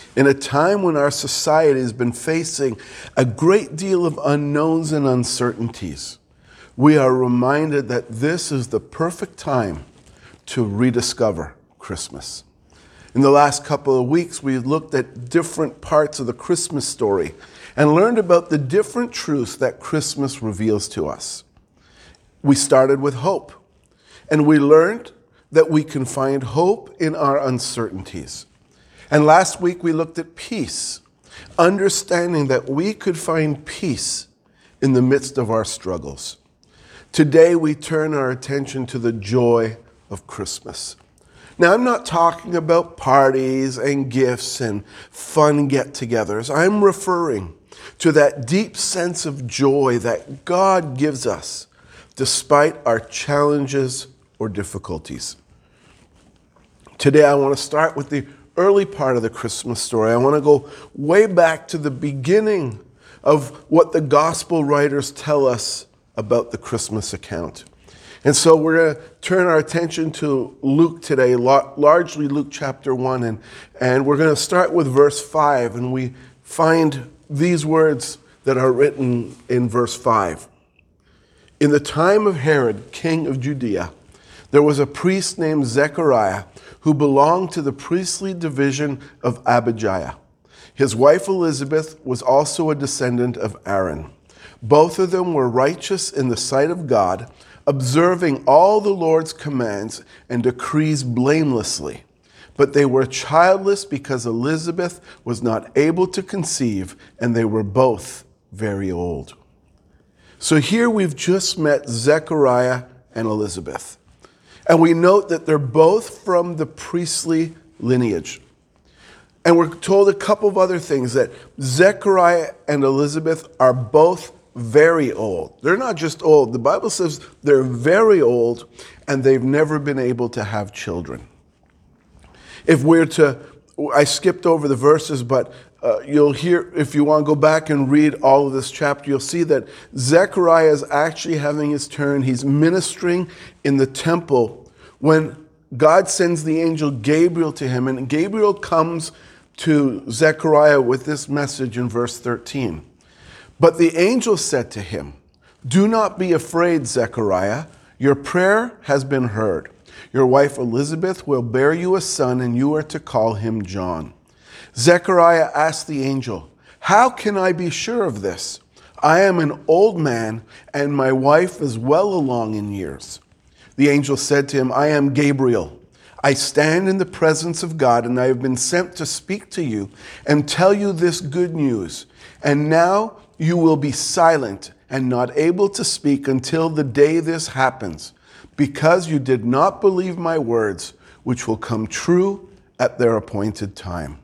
In a time when our society has been facing a great deal of unknowns and uncertainties, we are reminded that this is the perfect time to rediscover Christmas. In the last couple of weeks, we looked at different parts of the Christmas story and learned about the different truths that Christmas reveals to us. We started with hope, and we learned that we can find hope in our uncertainties. And last week we looked at peace, understanding that we could find peace in the midst of our struggles. Today we turn our attention to the joy of Christmas. Now, I'm not talking about parties and gifts and fun get-togethers. I'm referring to that deep sense of joy that God gives us despite our challenges or difficulties. Today I want to start with the early part of the Christmas story. I want to go way back to the beginning of what the gospel writers tell us about the Christmas account. And so we're going to turn our attention to Luke today, largely Luke chapter 1, and we're going to start with verse 5, and we find these words that are written in verse 5. In the time of Herod, king of Judea, there was a priest named Zechariah who belonged to the priestly division of Abijah. His wife Elizabeth was also a descendant of Aaron. Both of them were righteous in the sight of God, observing all the Lord's commands and decrees blamelessly. But they were childless because Elizabeth was not able to conceive, and they were both very old. So here we've just met Zechariah and Elizabeth. And we note that they're both from the priestly lineage. And we're told a couple of other things, that Zechariah and Elizabeth are both very old. They're not just old. The Bible says they're very old and they've never been able to have children. I skipped over the verses, but you'll hear, if you want to go back and read all of this chapter, you'll see that Zechariah is actually having his turn. He's ministering in the temple when God sends the angel Gabriel to him, and Gabriel comes to Zechariah with this message in verse 13. But the angel said to him, "Do not be afraid, Zechariah. Your prayer has been heard. Your wife Elizabeth will bear you a son, and you are to call him John." Zechariah asked the angel, "How can I be sure of this? I am an old man, and my wife is well along in years." The angel said to him, "I am Gabriel. I stand in the presence of God, and I have been sent to speak to you and tell you this good news. And now you will be silent and not able to speak until the day this happens, because you did not believe my words, which will come true at their appointed time."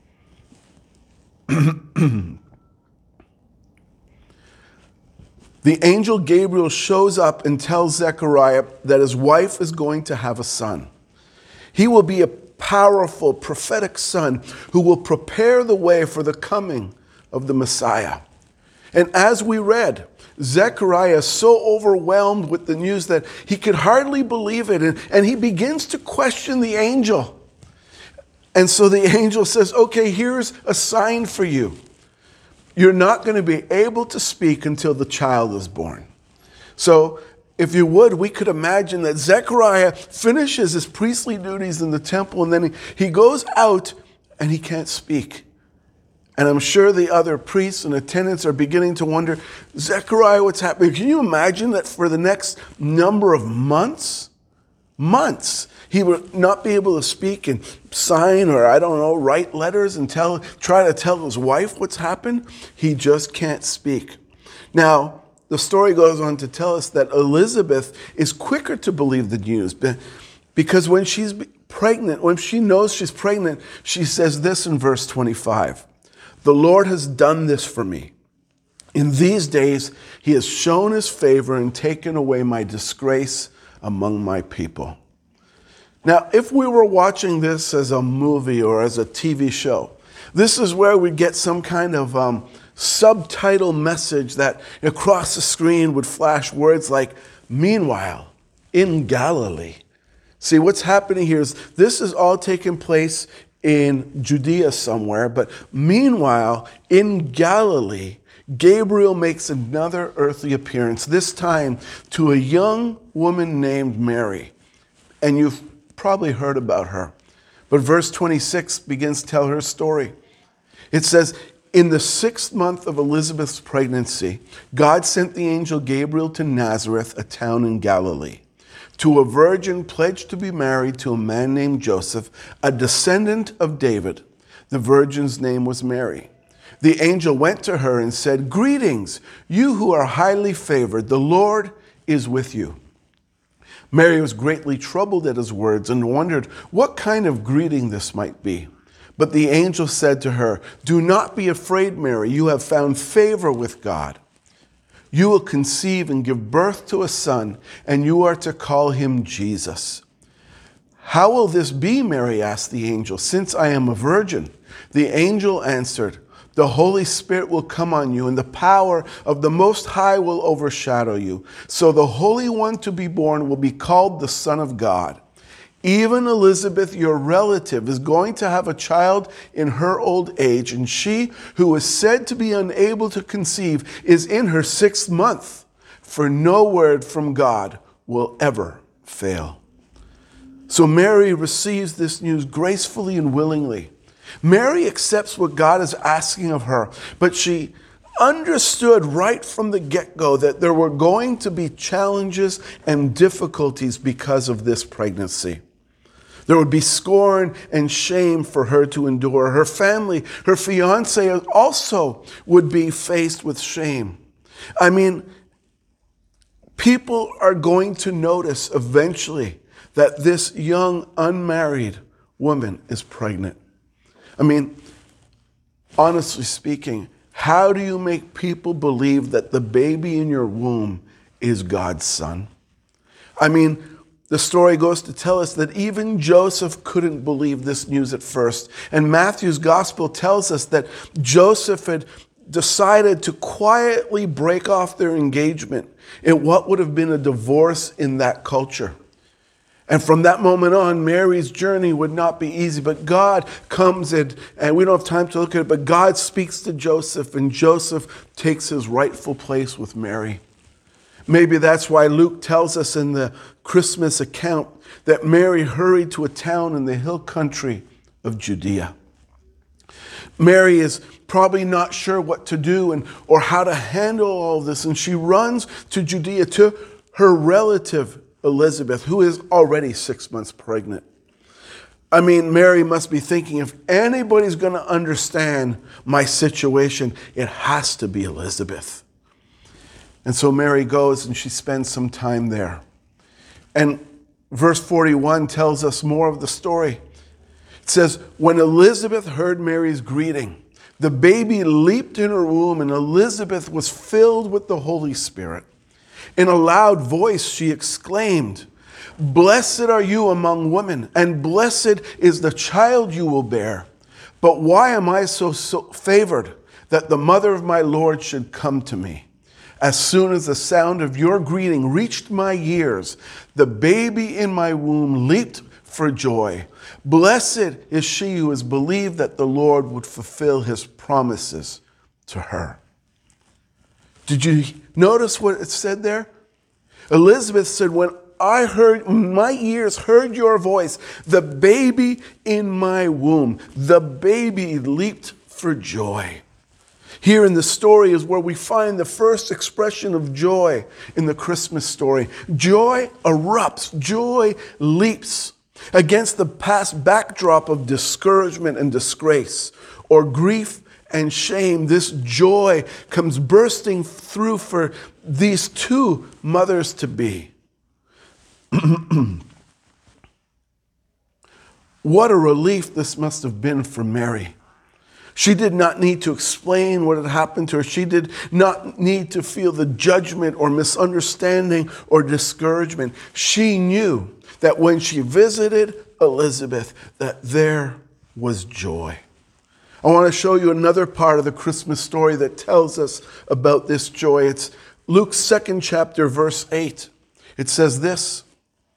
The angel Gabriel shows up and tells Zechariah that his wife is going to have a son. He will be a powerful prophetic son who will prepare the way for the coming of the Messiah. And as we read, Zechariah is so overwhelmed with the news that he could hardly believe it, and he begins to question the angel. And so the angel says, "Okay, here's a sign for you. You're not going to be able to speak until the child is born." So if you would, we could imagine that Zechariah finishes his priestly duties in the temple, and then he goes out and he can't speak. And I'm sure the other priests and attendants are beginning to wonder, "Zechariah, what's happening?" Can you imagine that for the next number of months, he would not be able to speak and sign, or write letters and try to tell his wife what's happened? He just can't speak. Now, the story goes on to tell us that Elizabeth is quicker to believe the news, because when she's pregnant, when she knows she's pregnant, she says this in verse 25. "The Lord has done this for me. In these days, he has shown his favor and taken away my disgrace among my people." Now, if we were watching this as a movie or as a TV show, this is where we get some kind of subtitle message that across the screen would flash words like, "Meanwhile, in Galilee." See, what's happening here is this is all taking place in Judea somewhere. But meanwhile, in Galilee, Gabriel makes another earthly appearance, this time to a young woman named Mary. And you've probably heard about her. But verse 26 begins to tell her story. It says, in the 6th month of Elizabeth's pregnancy, God sent the angel Gabriel to Nazareth, a town in Galilee, to a virgin pledged to be married to a man named Joseph, a descendant of David. The virgin's name was Mary. The angel went to her and said, "Greetings, you who are highly favored. The Lord is with you." Mary was greatly troubled at his words and wondered what kind of greeting this might be. But the angel said to her, "Do not be afraid, Mary. You have found favor with God. You will conceive and give birth to a son, and you are to call him Jesus." "How will this be?" Mary asked the angel, "since I am a virgin?" The angel answered, "The Holy Spirit will come on you, and the power of the Most High will overshadow you. So the Holy One to be born will be called the Son of God. Even Elizabeth, your relative, is going to have a child in her old age, and she who is said to be unable to conceive is in her 6th month, for no word from God will ever fail." So Mary receives this news gracefully and willingly. Mary accepts what God is asking of her, but she understood right from the get-go that there were going to be challenges and difficulties because of this pregnancy. There would be scorn and shame for her to endure. Her family, her fiance also would be faced with shame. I mean, people are going to notice eventually that this young unmarried woman is pregnant. I mean, honestly speaking, how do you make people believe that the baby in your womb is God's son? I mean, the story goes to tell us that even Joseph couldn't believe this news at first. And Matthew's gospel tells us that Joseph had decided to quietly break off their engagement in what would have been a divorce in that culture. And from that moment on, Mary's journey would not be easy. But God comes in, and we don't have time to look at it, but God speaks to Joseph, and Joseph takes his rightful place with Mary. Maybe that's why Luke tells us in the Christmas account that Mary hurried to a town in the hill country of Judea. Mary is probably not sure what to do or how to handle all this, and she runs to Judea to her relative Elizabeth, who is already 6 months pregnant. I mean, Mary must be thinking, if anybody's going to understand my situation, it has to be Elizabeth. And so Mary goes and she spends some time there. And verse 41 tells us more of the story. It says, when Elizabeth heard Mary's greeting, the baby leaped in her womb, and Elizabeth was filled with the Holy Spirit. In a loud voice, she exclaimed, "Blessed are you among women, and blessed is the child you will bear. But why am I so favored that the mother of my Lord should come to me? As soon as the sound of your greeting reached my ears, the baby in my womb leaped for joy. Blessed is she who has believed that the Lord would fulfill his promises to her." Did you notice what it said there? Elizabeth said, when my ears heard your voice, the baby in my womb, the baby leaped for joy. Here in the story is where we find the first expression of joy in the Christmas story. Joy erupts, joy leaps against the past backdrop of discouragement and disgrace, or grief and shame. This joy comes bursting through for these two mothers-to-be. What a relief this must have been for Mary. She did not need to explain what had happened to her. She did not need to feel the judgment or misunderstanding or discouragement. She knew that when she visited Elizabeth, that there was joy. I want to show you another part of the Christmas story that tells us about this joy. It's Luke's 2nd chapter, verse 8. It says this,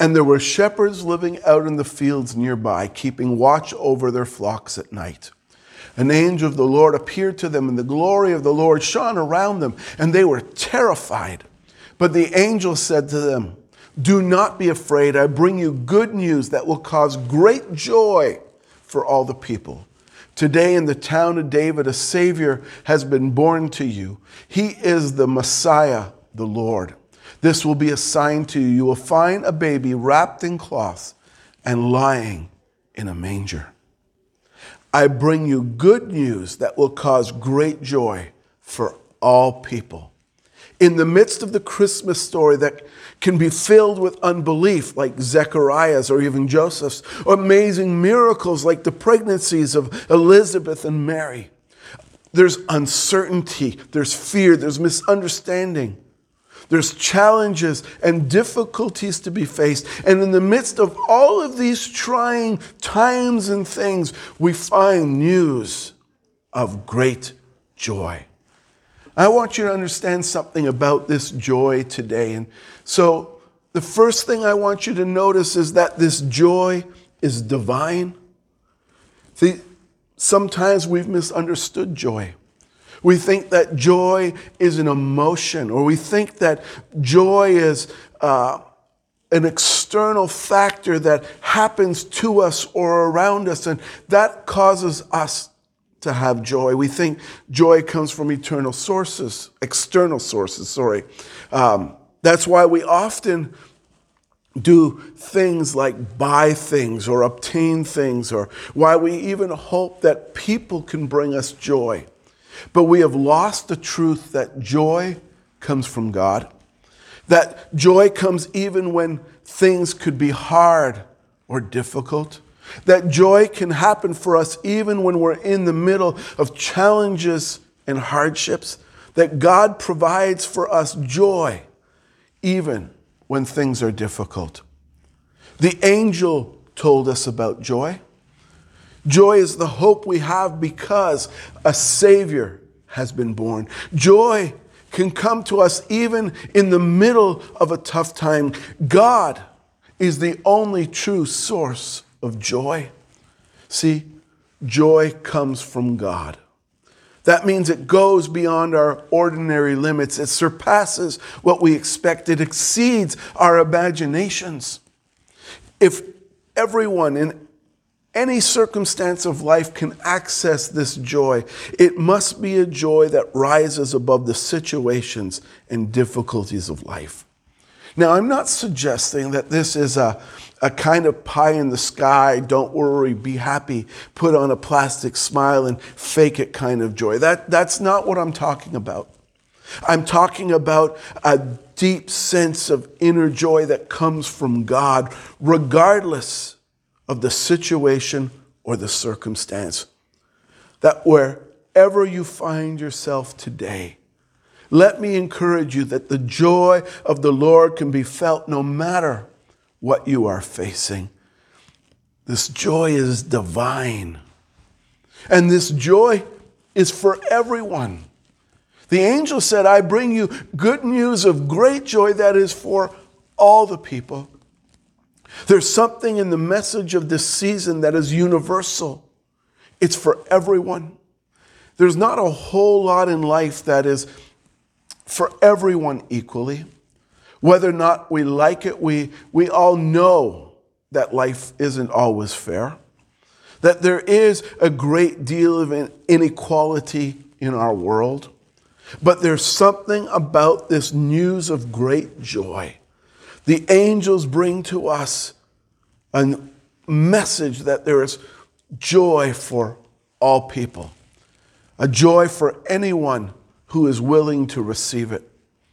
And there were shepherds living out in the fields nearby, keeping watch over their flocks at night. An angel of the Lord appeared to them, and the glory of the Lord shone around them, and they were terrified. But the angel said to them, "Do not be afraid. I bring you good news that will cause great joy for all the people. Today in the town of David, a Savior has been born to you. He is the Messiah, the Lord. This will be a sign to you. You will find a baby wrapped in cloths and lying in a manger. I bring you good news that will cause great joy for all people." In the midst of the Christmas story that can be filled with unbelief, like Zechariah's or even Joseph's, or amazing miracles like the pregnancies of Elizabeth and Mary, there's uncertainty, there's fear, there's misunderstanding. There's challenges and difficulties to be faced. And in the midst of all of these trying times and things, we find news of great joy. I want you to understand something about this joy today. And so the first thing I want you to notice is that this joy is divine. See, sometimes we've misunderstood joy. We think that joy is an emotion, or we think that joy is an external factor that happens to us or around us, and that causes us to have joy. We think joy comes from external sources. That's why we often do things like buy things or obtain things, or why we even hope that people can bring us joy. But we have lost the truth that joy comes from God, that joy comes even when things could be hard or difficult, that joy can happen for us even when we're in the middle of challenges and hardships, that God provides for us joy even when things are difficult. The angel told us about joy. Joy is the hope we have because a Savior has been born. Joy can come to us even in the middle of a tough time. God is the only true source of joy. See, joy comes from God. That means it goes beyond our ordinary limits. It surpasses what we expect. It exceeds our imaginations. If everyone in any circumstance of life can access this joy, it must be a joy that rises above the situations and difficulties of life. Now, I'm not suggesting that this is a kind of pie in the sky, don't worry, be happy, put on a plastic smile and fake it kind of joy. That's not what I'm talking about. I'm talking about a deep sense of inner joy that comes from God, regardless of the situation or the circumstance. That wherever you find yourself today, let me encourage you that the joy of the Lord can be felt no matter what you are facing. This joy is divine. And this joy is for everyone. The angel said, I bring you good news of great joy that is for all the people. There's something in the message of this season that is universal. It's for everyone. There's not a whole lot in life that is for everyone equally. Whether or not we like it, we all know that life isn't always fair, that there is a great deal of inequality in our world. But there's something about this news of great joy. The angels bring to us a message that there is joy for all people, a joy for anyone who is willing to receive it.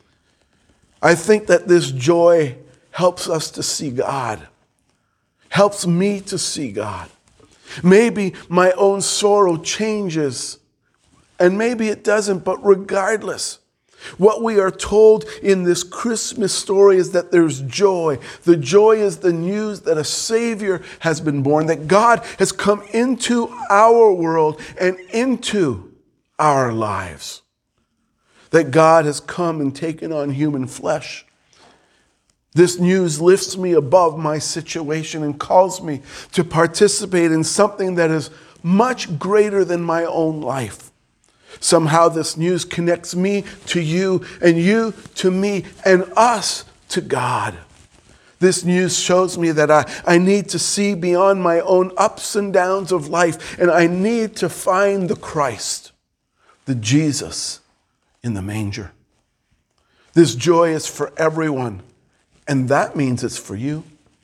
I think that this joy helps us to see God, helps me to see God. Maybe my own sorrow changes, and maybe it doesn't, but regardless, what we are told in this Christmas story is that there's joy. The joy is the news that a Savior has been born, that God has come into our world and into our lives, that God has come and taken on human flesh. This news lifts me above my situation and calls me to participate in something that is much greater than my own life. Somehow this news connects me to you and you to me and us to God. This news shows me that I need to see beyond my own ups and downs of life, and I need to find the Christ, the Jesus in the manger. This joy is for everyone, and that means it's for you.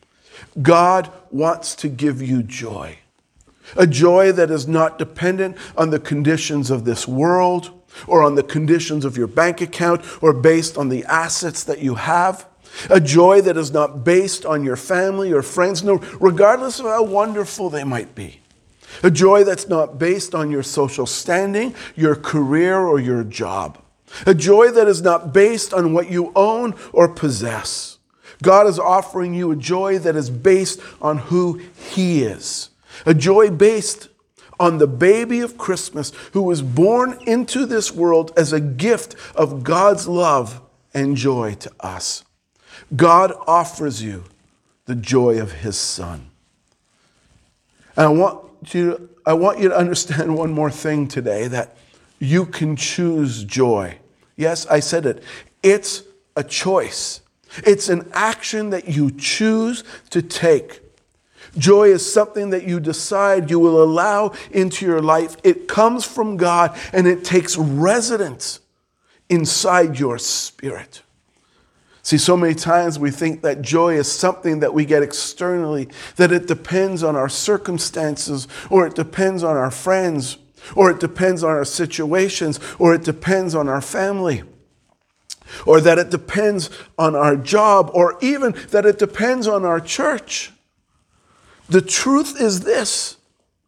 God wants to give you joy, a joy that is not dependent on the conditions of this world or on the conditions of your bank account or based on the assets that you have. A joy that is not based on your family or friends, no, regardless of how wonderful they might be. A joy that's not based on your social standing, your career, or your job. A joy that is not based on what you own or possess. God is offering you a joy that is based on who He is. A joy based on the baby of Christmas who was born into this world as a gift of God's love and joy to us. God offers you the joy of His Son. And I want you to understand one more thing today, that you can choose joy. Yes, I said it. It's a choice. It's an action that you choose to take. Joy is something that you decide you will allow into your life. It comes from God and it takes residence inside your spirit. See, so many times we think that joy is something that we get externally, that it depends on our circumstances, or it depends on our friends, or it depends on our situations, or it depends on our family, or that it depends on our job, or even that it depends on our church. The truth is this: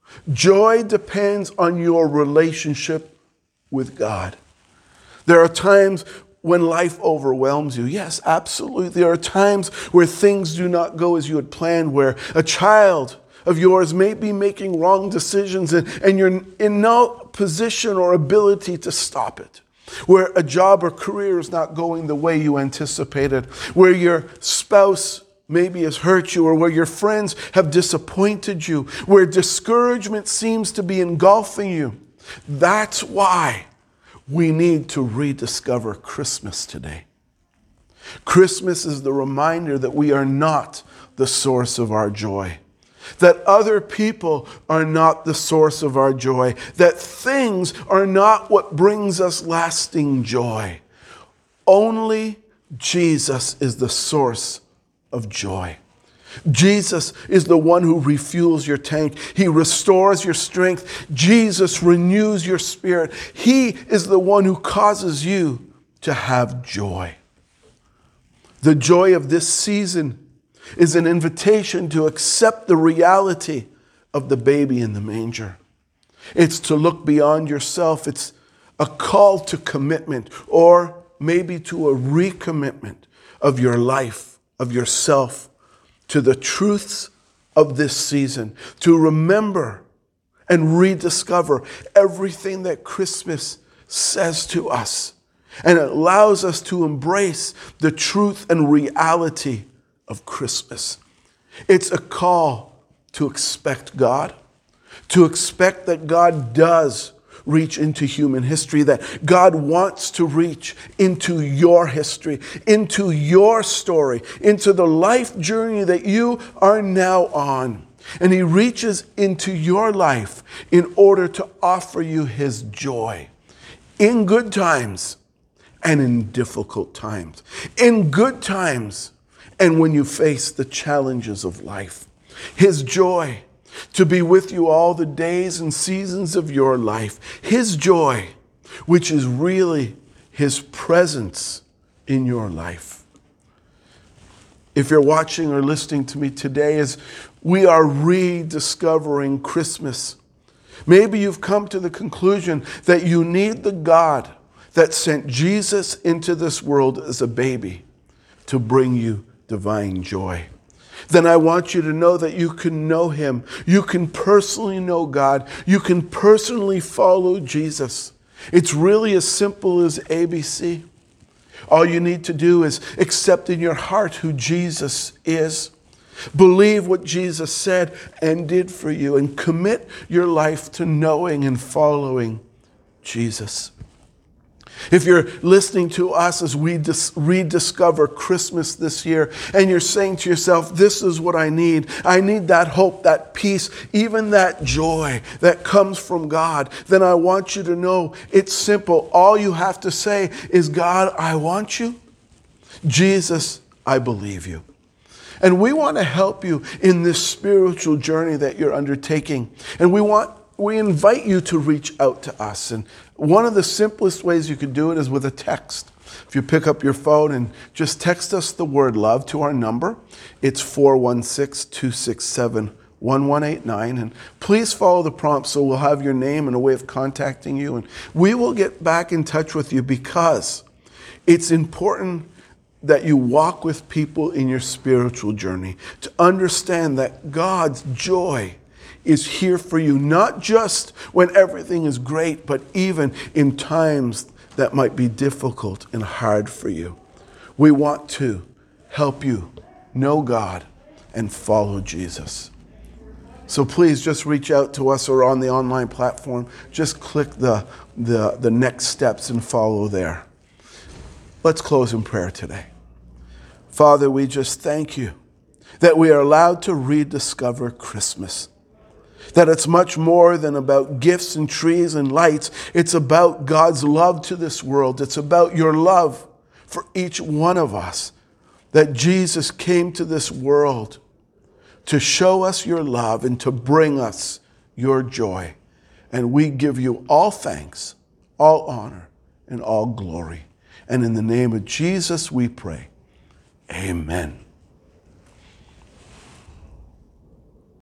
joy depends on your relationship with God. There are times when life overwhelms you. Yes, absolutely. There are times where things do not go as you had planned, where a child of yours may be making wrong decisions and you're in no position or ability to stop it. Where a job or career is not going the way you anticipated. Where your spouse maybe has hurt you, or where your friends have disappointed you. Where discouragement seems to be engulfing you. That's why we need to rediscover Christmas today. Christmas is the reminder that we are not the source of our joy, that other people are not the source of our joy, that things are not what brings us lasting joy. Only Jesus is the source of joy. Jesus is the one who refuels your tank. He restores your strength. Jesus renews your spirit. He is the one who causes you to have joy. The joy of this season is an invitation to accept the reality of the baby in the manger. It's to look beyond yourself. It's a call to commitment, or maybe to a recommitment of your life, of yourself, to the truths of this season, to remember and rediscover everything that Christmas says to us. And it allows us to embrace the truth and reality of Christmas. It's a call to expect God, to expect that God does reach into human history, that God wants to reach into your history, into your story, into the life journey that you are now on. And He reaches into your life in order to offer you His joy in good times and in difficult times. In good times and when you face the challenges of life. His joy to be with you all the days and seasons of your life. His joy, which is really His presence in your life. If you're watching or listening to me today as we are rediscovering Christmas, maybe you've come to the conclusion that you need the God that sent Jesus into this world as a baby to bring you divine joy. Then I want you to know that you can know Him. You can personally know God. You can personally follow Jesus. It's really as simple as ABC. All you need to do is accept in your heart who Jesus is. Believe what Jesus said and did for you, and commit your life to knowing and following Jesus. If you're listening to us as we rediscover Christmas this year, and you're saying to yourself, this is what I need. I need that hope, that peace, even that joy that comes from God. Then I want you to know it's simple. All you have to say is, God, I want you. Jesus, I believe you. And we want to help you in this spiritual journey that you're undertaking. And we invite you to reach out to us. And one of the simplest ways you could do it is with a text. If you pick up your phone and just text us the word love to our number, it's 416-267-1189. And please follow the prompts so we'll have your name and a way of contacting you. And we will get back in touch with you, because it's important that you walk with people in your spiritual journey to understand that God's joy is here for you, not just when everything is great, but even in times that might be difficult and hard for you. We want to help you know God and follow Jesus. So please just reach out to us, or on the online platform, just click the next steps and follow there. Let's close in prayer today. Father, we just thank you that we are allowed to rediscover Christmas. That it's much more than about gifts and trees and lights. It's about God's love to this world. It's about your love for each one of us. That Jesus came to this world to show us your love and to bring us your joy. And we give you all thanks, all honor, and all glory. And in the name of Jesus we pray. Amen.